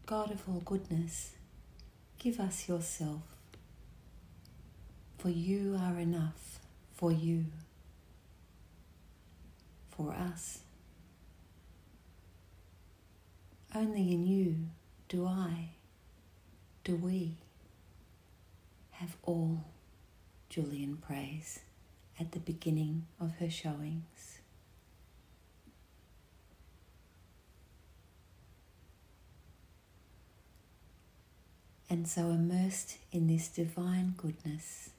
God of all goodness, give us yourself, for you are enough for you, for us. Only in you do we have all, Julian prays at the beginning of her showings. And so immersed in this divine goodness,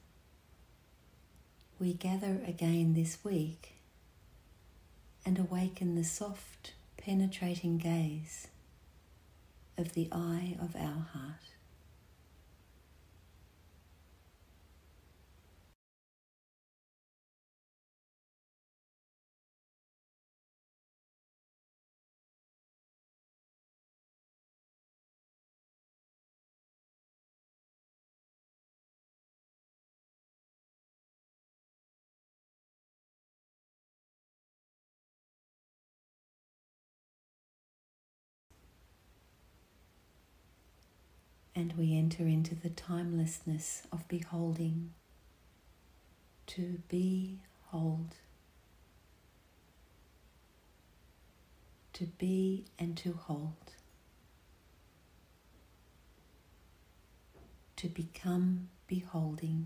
we gather again this week and awaken the soft, penetrating gaze of the eye of our heart. And we enter into the timelessness of beholding, to behold, to be and to hold, to become beholding.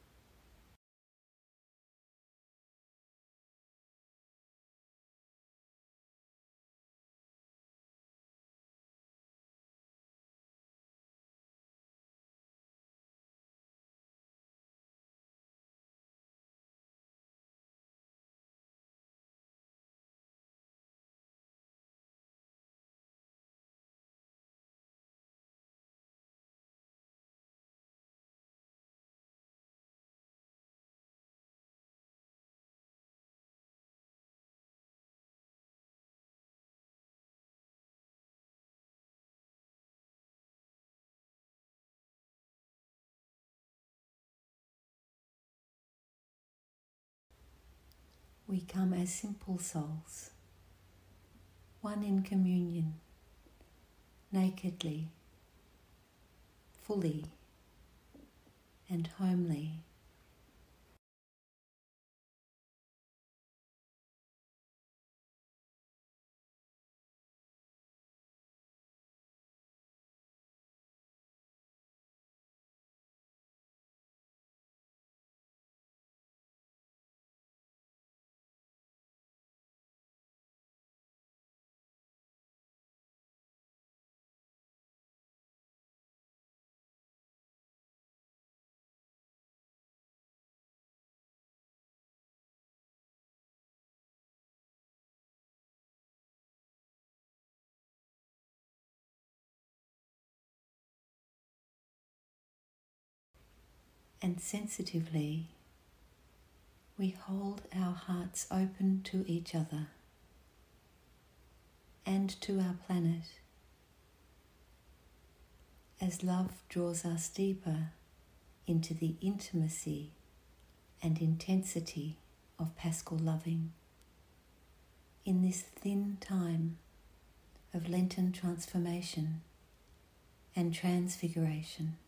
We come as simple souls, one in communion, nakedly, fully, and homely. And sensitively, we hold our hearts open to each other and to our planet as love draws us deeper into the intimacy and intensity of Paschal loving in this thin time of Lenten transformation and transfiguration.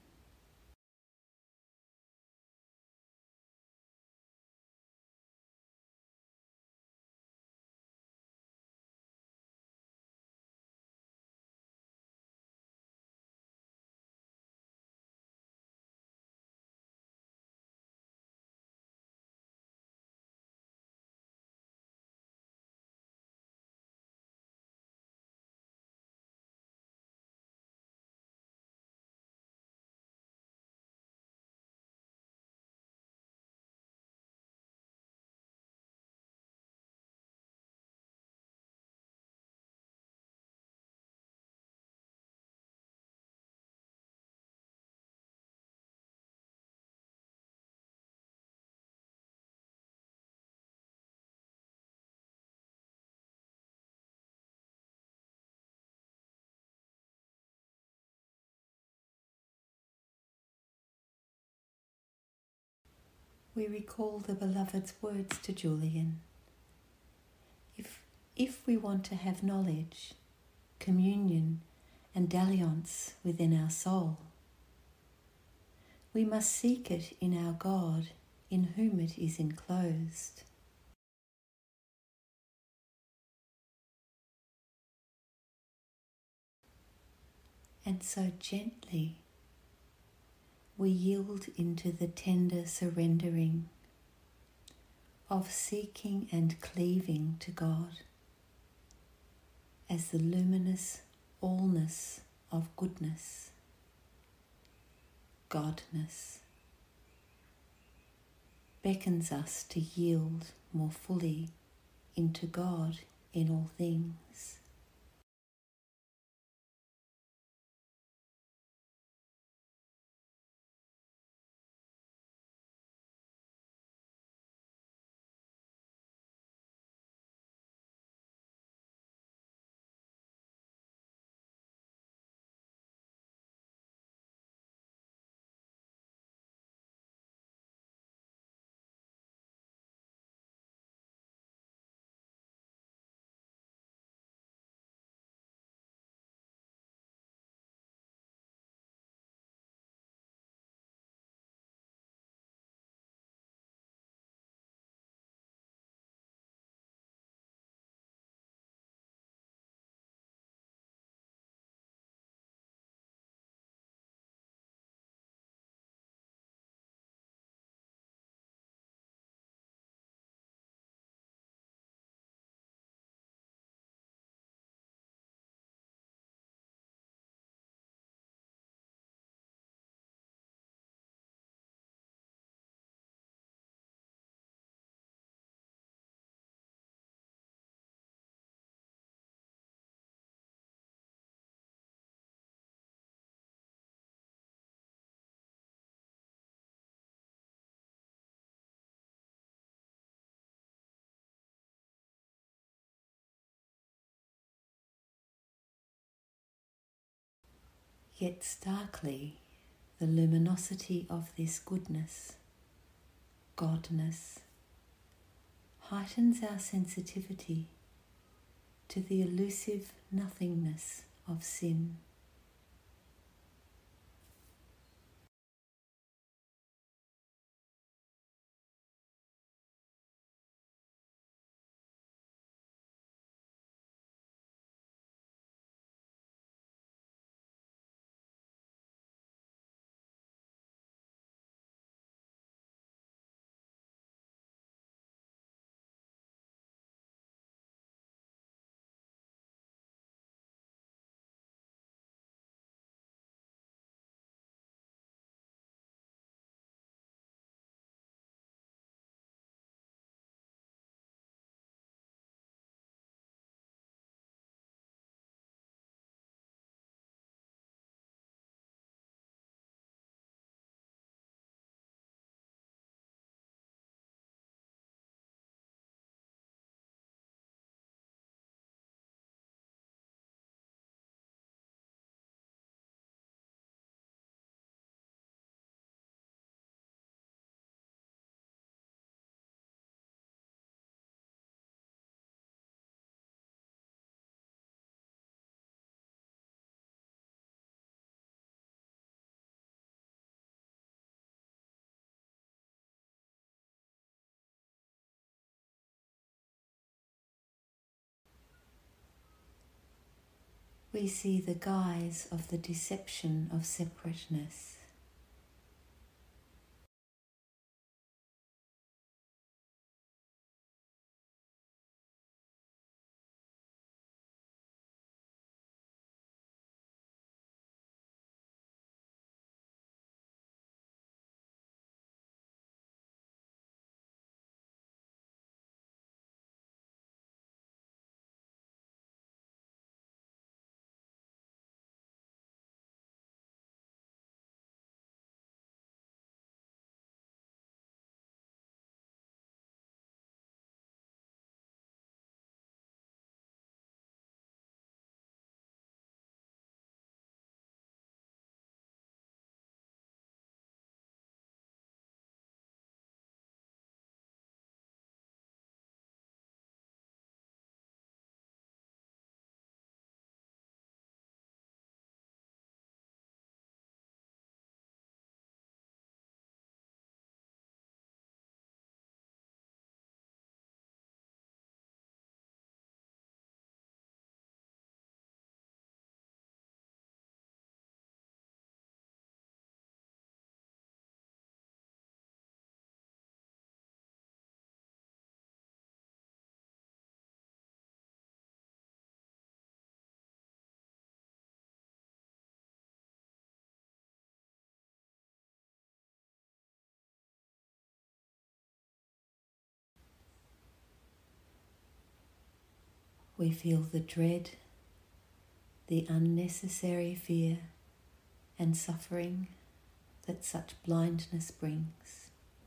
We recall the beloved's words to Julian. If we want to have knowledge, communion, and dalliance within our soul. We must seek it in our God, in whom it is enclosed. And so gently we yield into the tender surrendering of seeking and cleaving to God as the luminous allness of goodness, Godness, beckons us to yield more fully into God in all things. Yet starkly, the luminosity of this goodness, Godness, heightens our sensitivity to the elusive nothingness of sin. We see the guise of the deception of separateness. We feel the dread, the unnecessary fear and suffering that such blindness brings.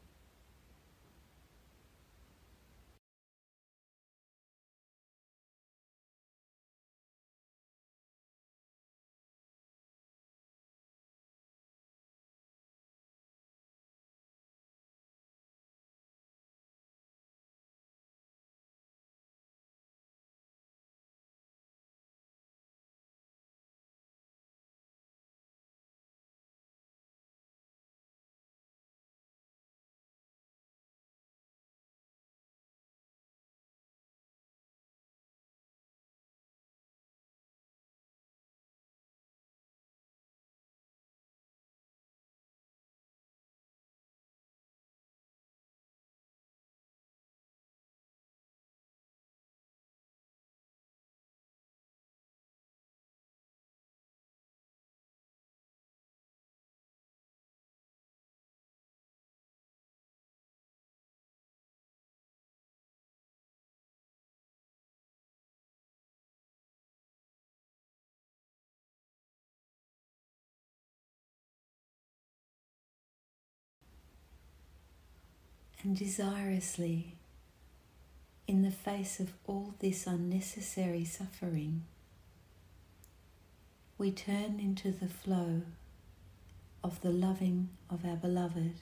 And desirously, in the face of all this unnecessary suffering, we turn into the flow of the loving of our beloved,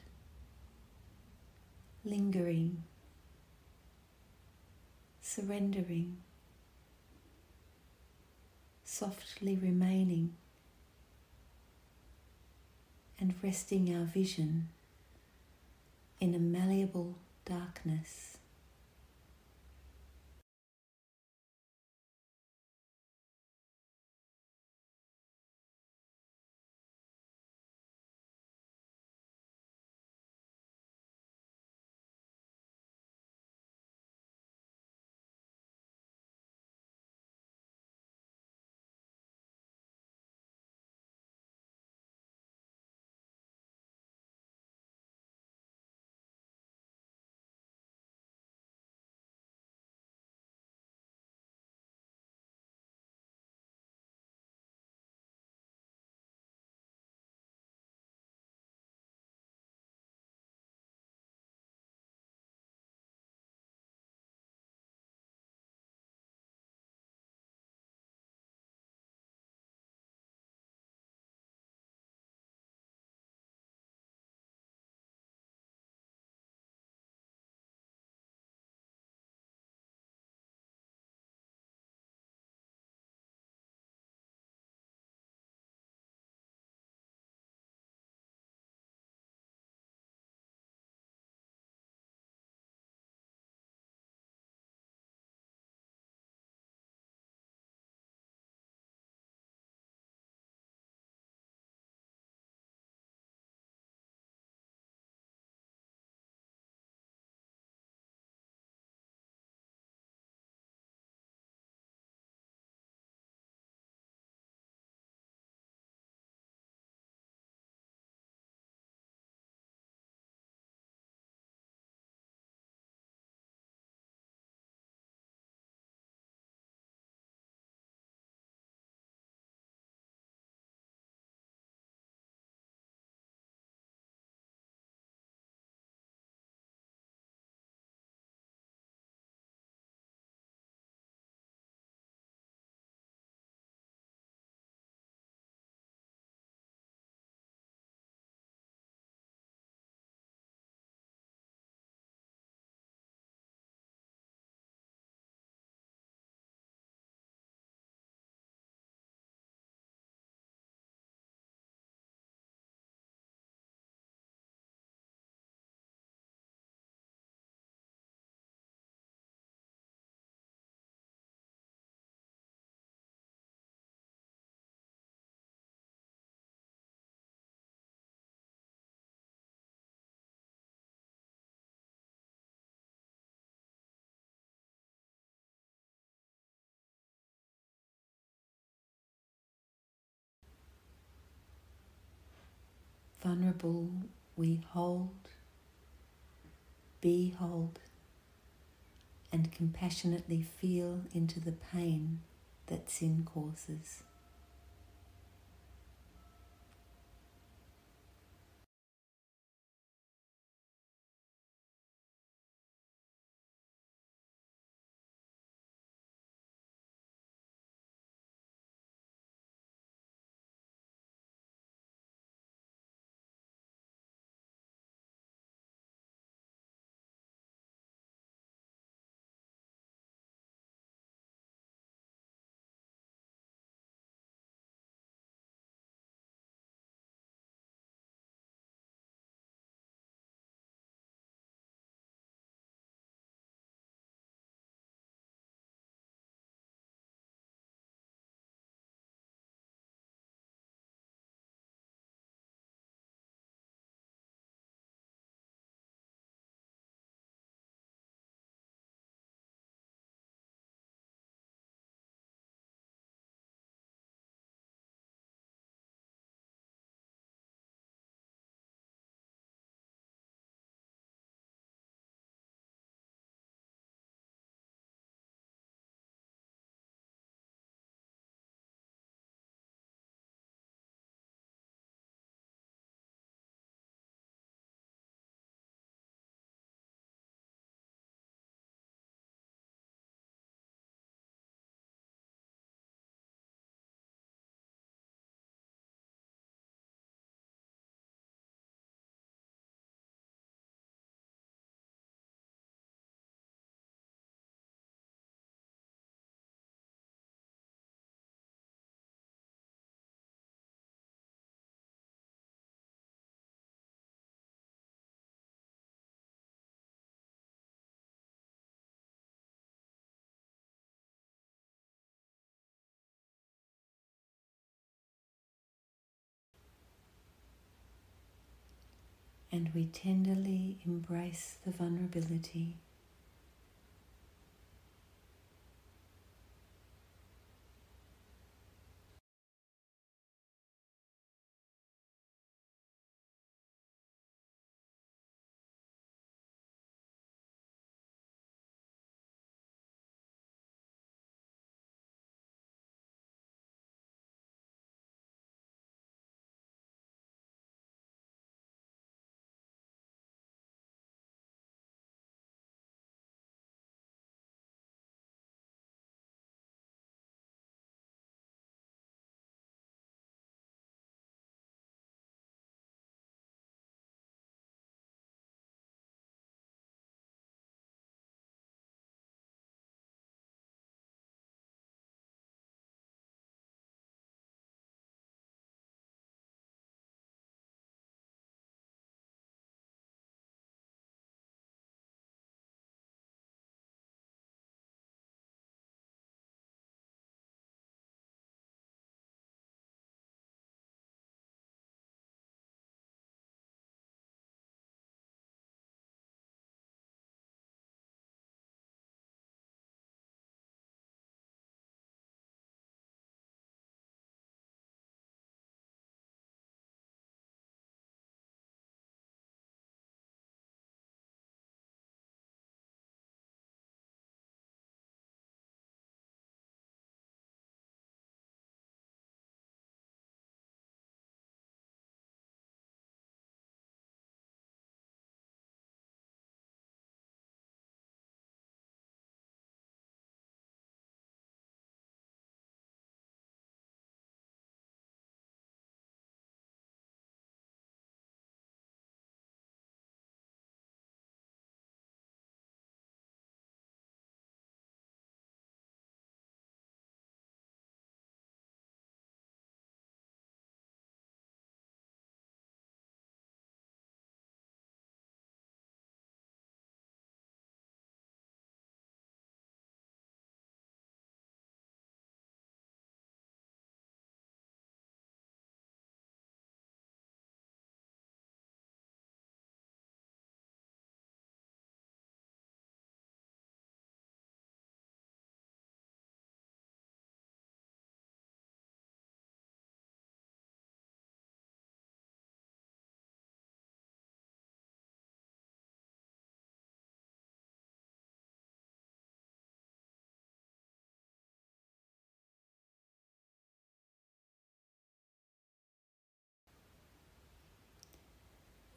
lingering, surrendering, softly remaining, and resting our vision in a malleable darkness. Vulnerable, we hold, behold, and compassionately feel into the pain that sin causes. And we tenderly embrace the vulnerability.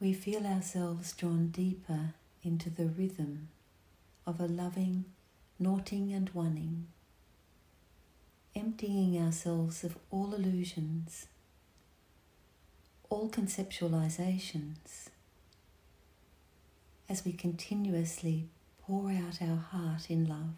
we feel ourselves drawn deeper into the rhythm of a loving noughting and oneing, emptying ourselves of all illusions, all conceptualizations, as we continuously pour out our heart in love.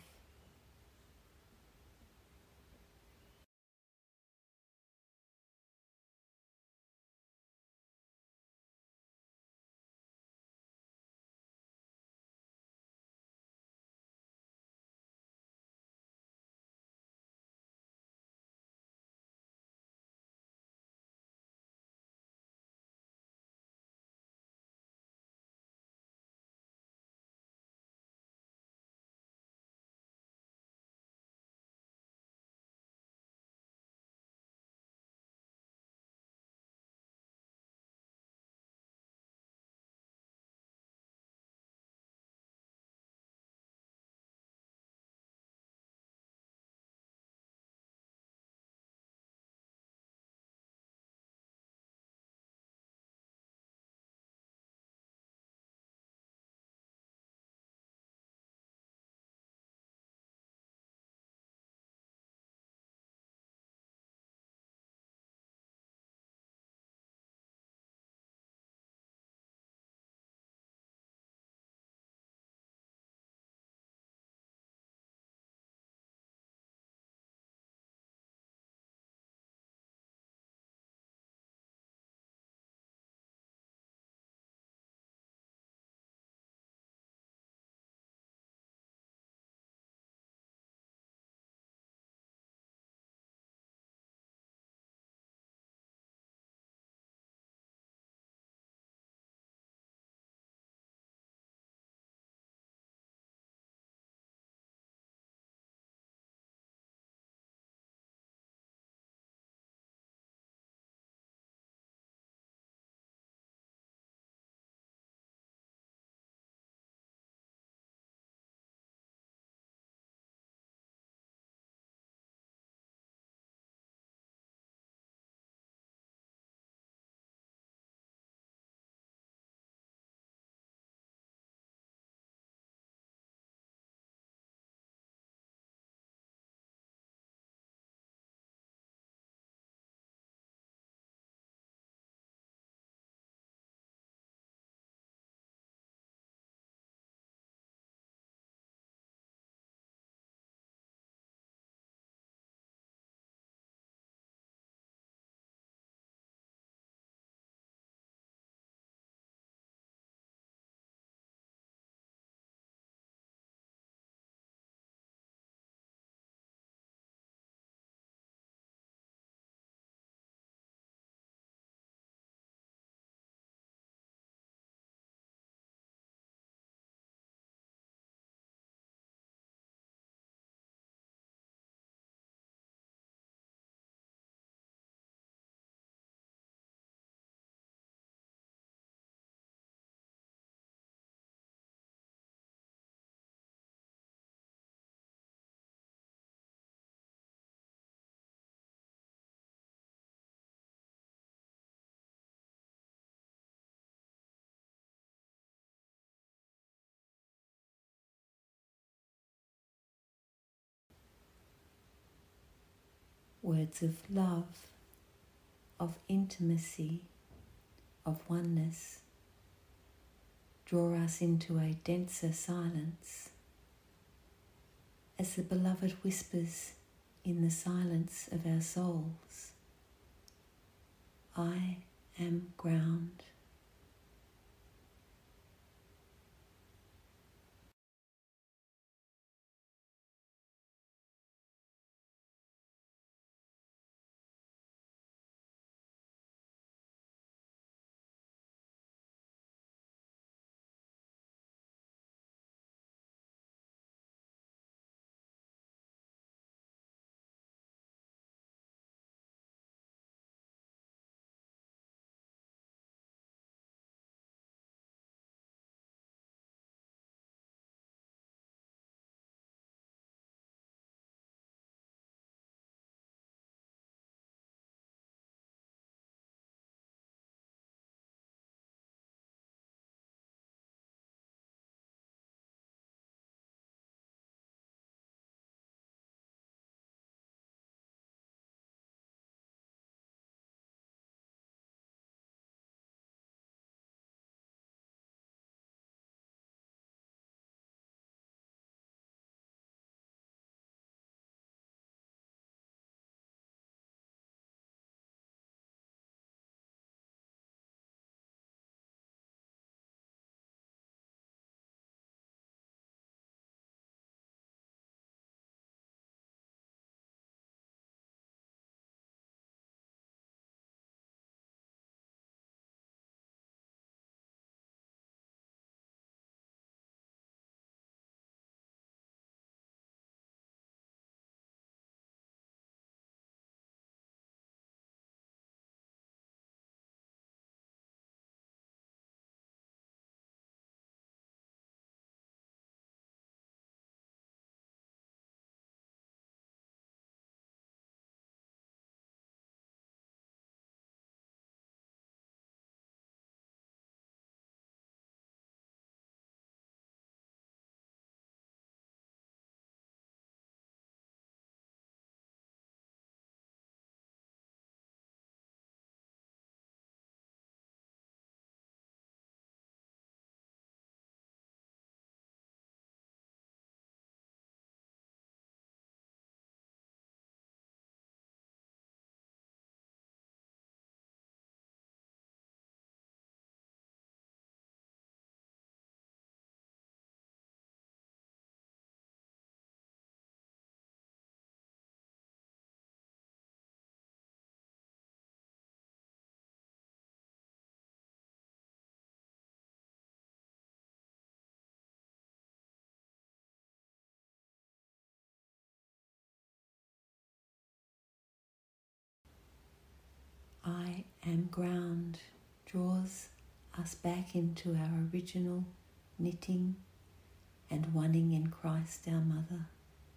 Words of love, of intimacy, of oneness draw us into a denser silence as the Beloved whispers in the silence of our souls, I am ground. I am ground draws us back into our original knitting and oneing in Christ our Mother.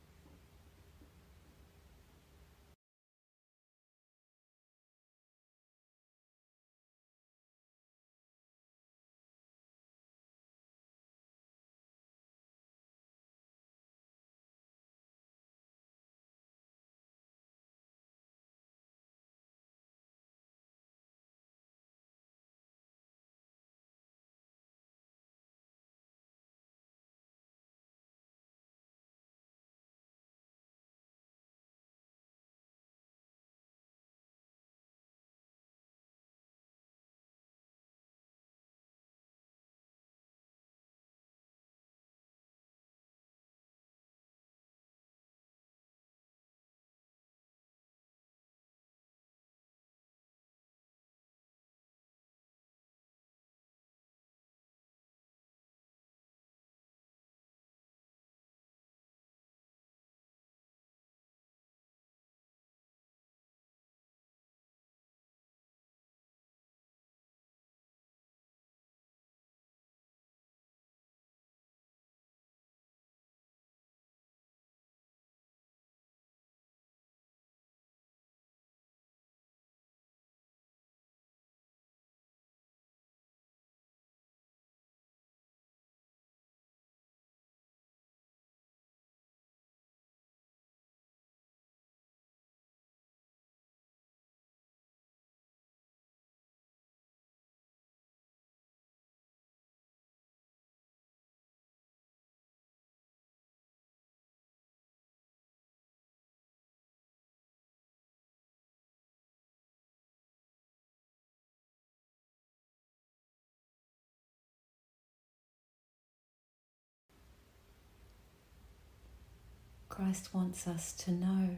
Christ wants us to know,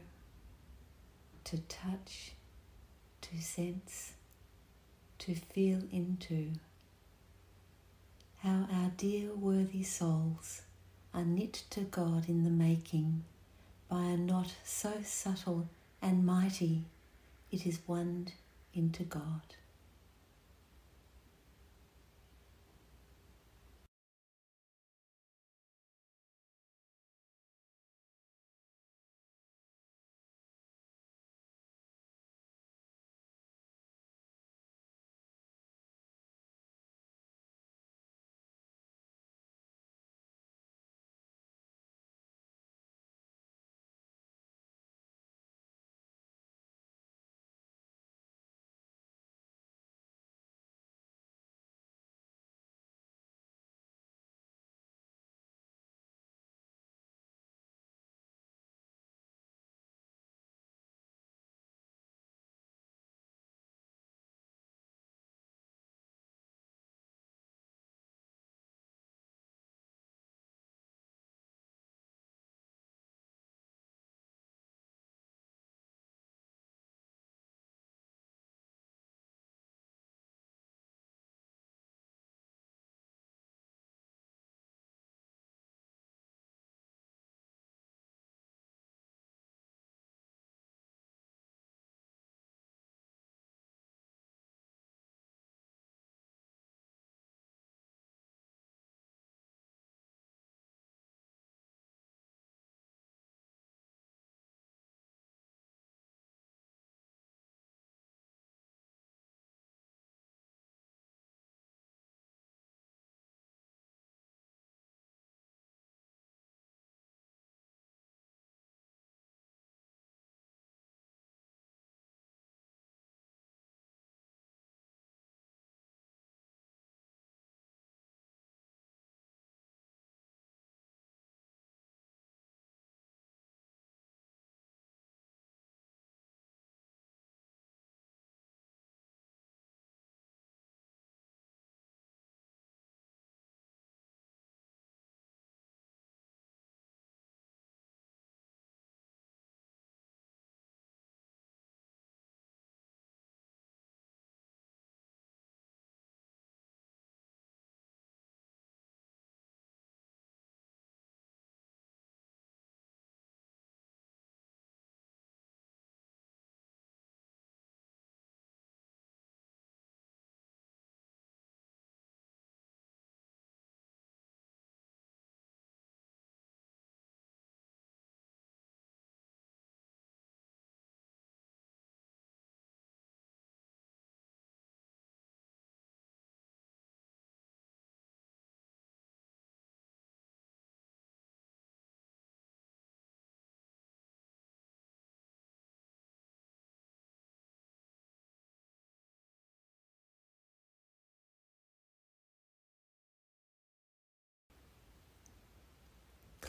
to touch, to sense, to feel into how our dear worthy souls are knit to God in the making by a knot so subtle and mighty it is one into God.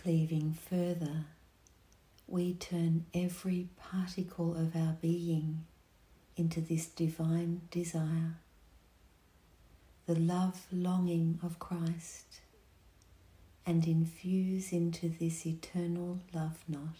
cleaving further, we turn every particle of our being into this divine desire, the love longing of Christ, and infuse into this eternal love knot.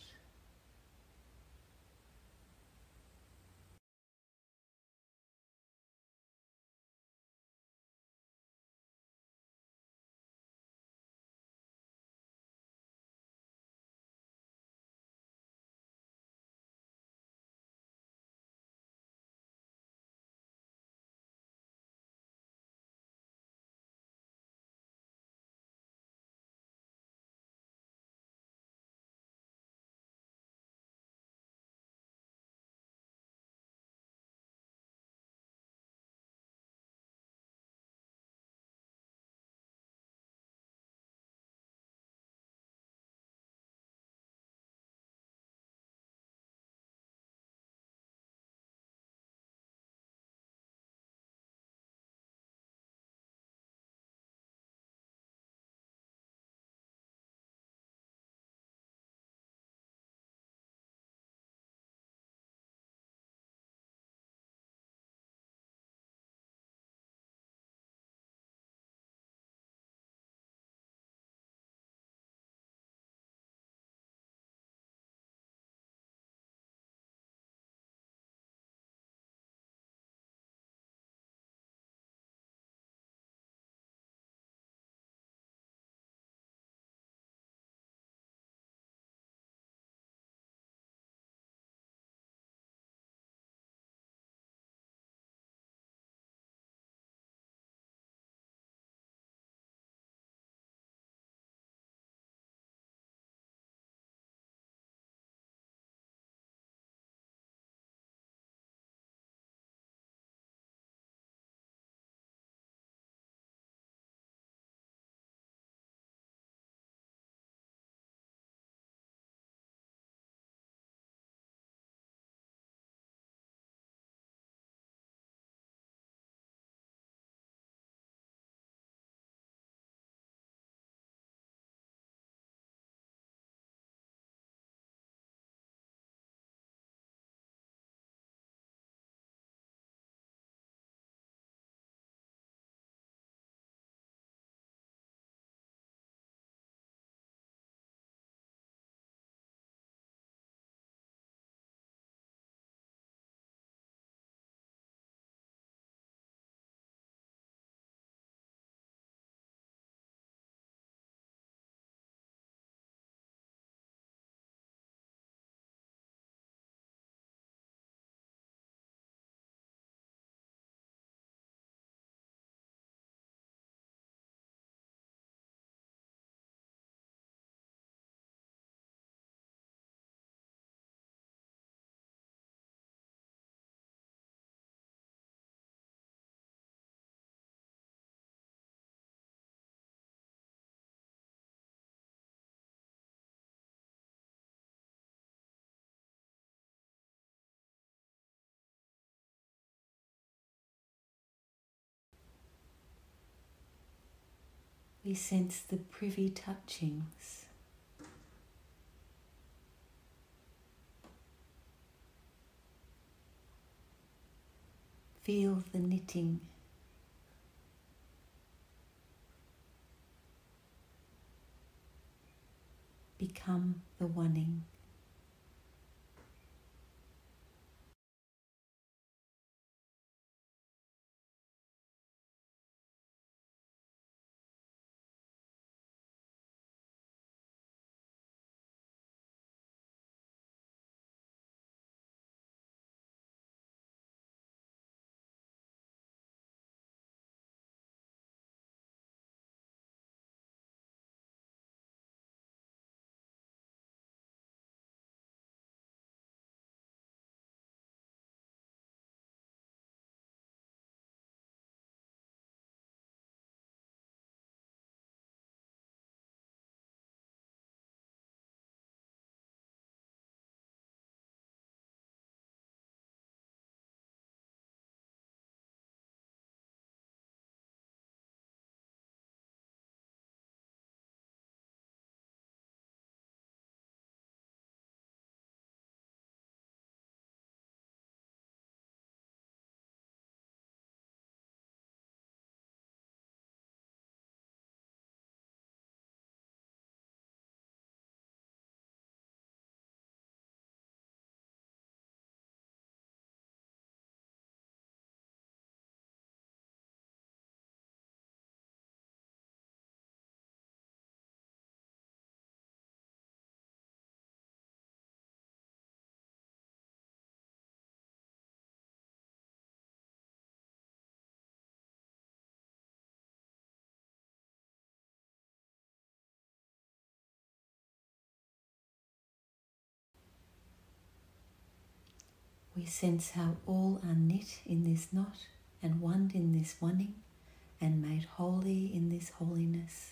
We sense the privy touchings. Feel the knitting. Become the oneing. We sense how all are knit in this knot and one in this oneing and made holy in this holiness.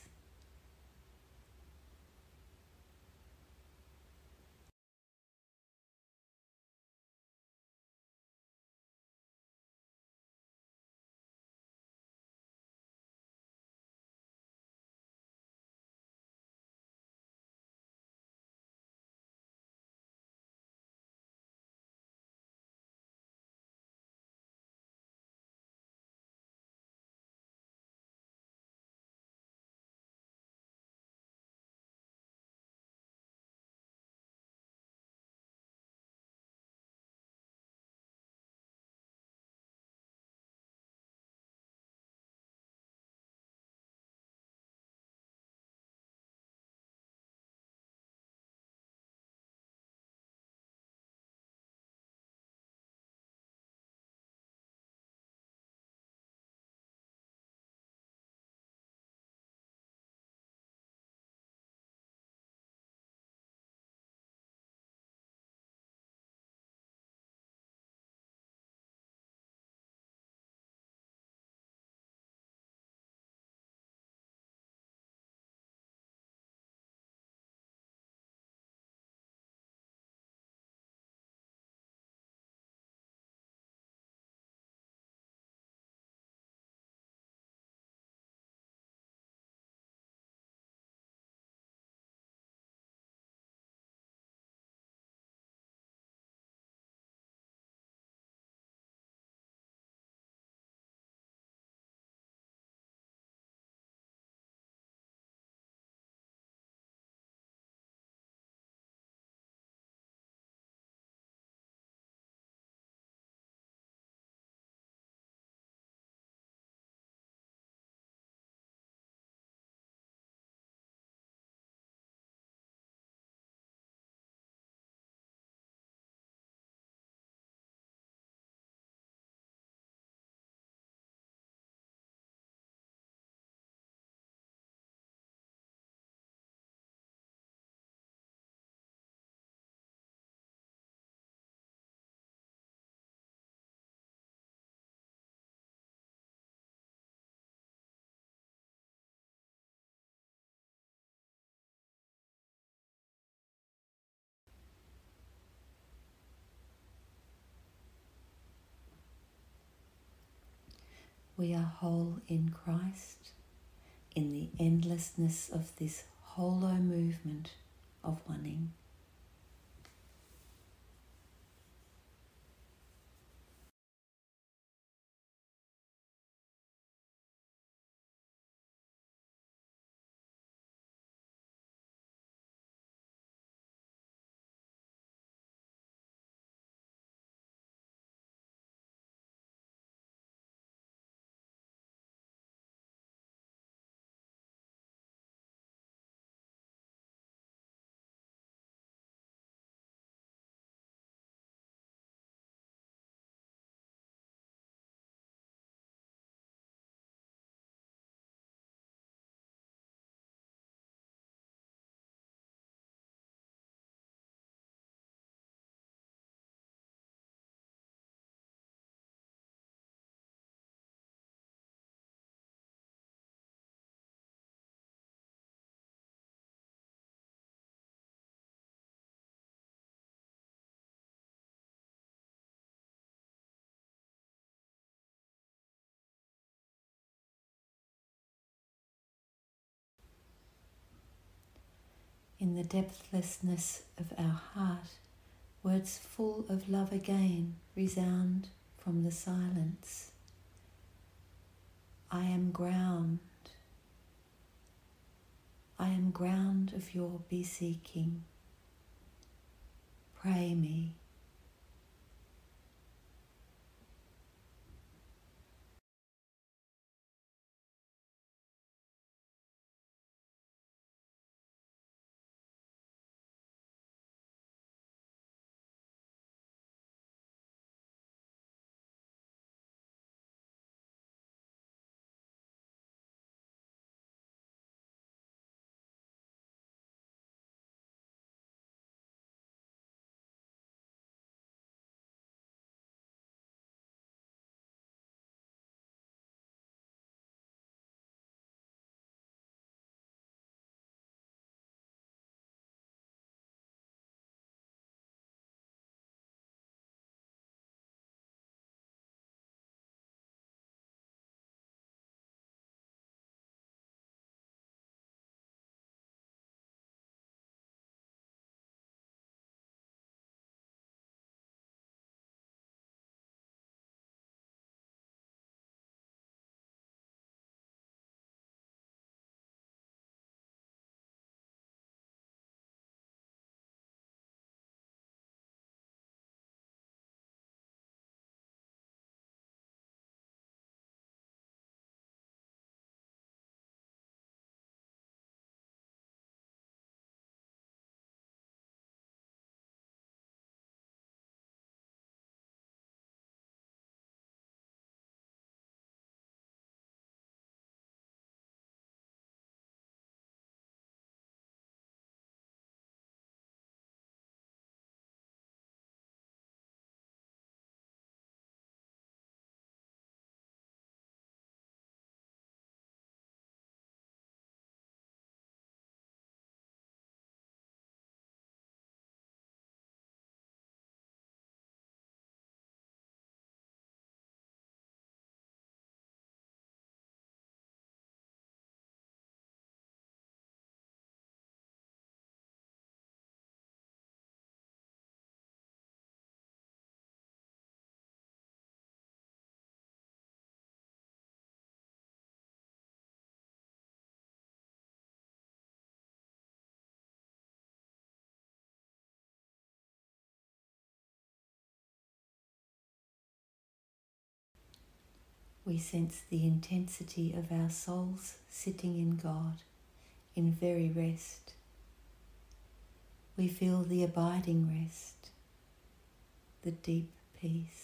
We are whole in Christ, in the endlessness of this holo movement of oneing. In the depthlessness of our heart, words full of love again resound from the silence. I am ground. I am ground of your beseeking. Pray me. We sense the intensity of our souls sitting in God, in very rest. We feel the abiding rest, the deep peace.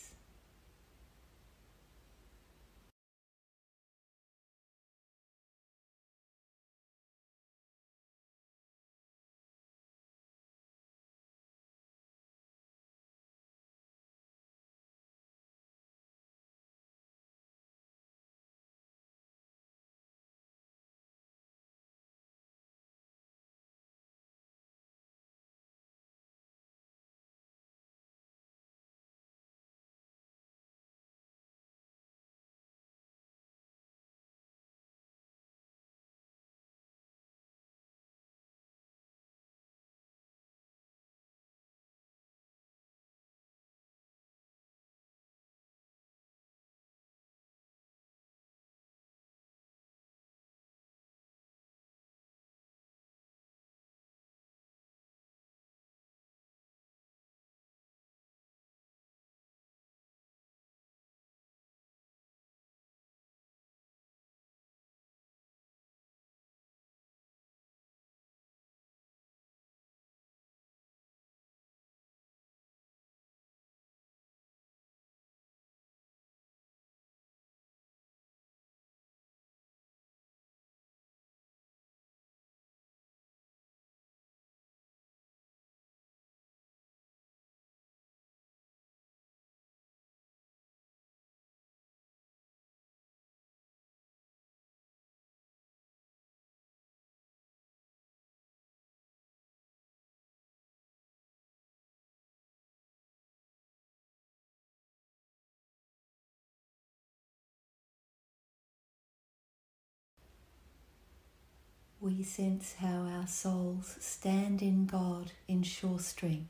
We sense how our souls stand in God in sure strength.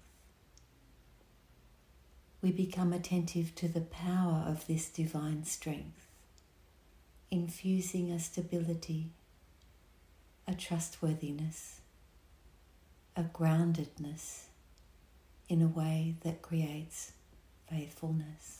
We become attentive to the power of this divine strength, infusing a stability, a trustworthiness, a groundedness in a way that creates faithfulness.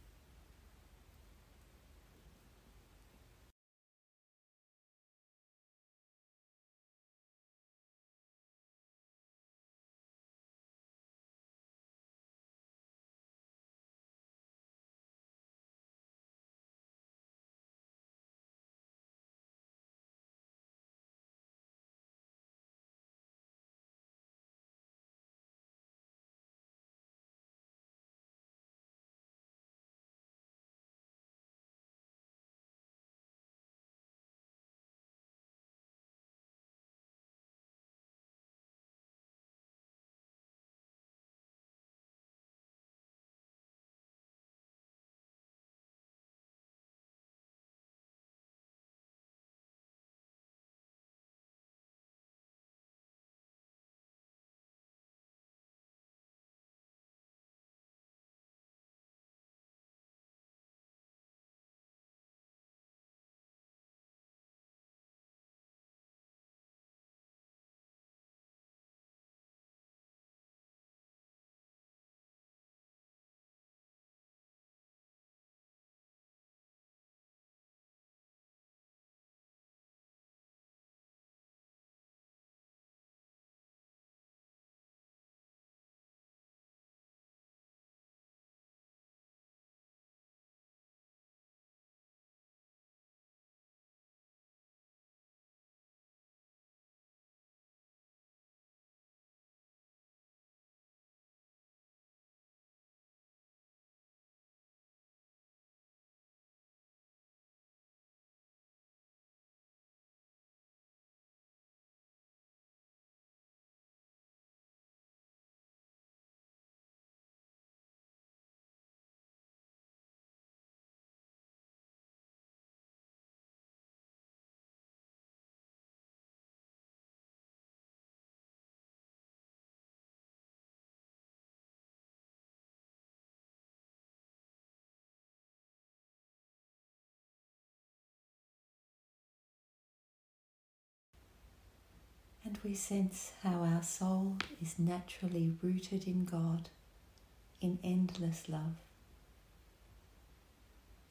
And we sense how our soul is naturally rooted in God, in endless love.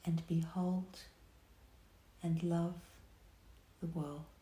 and behold and love the world.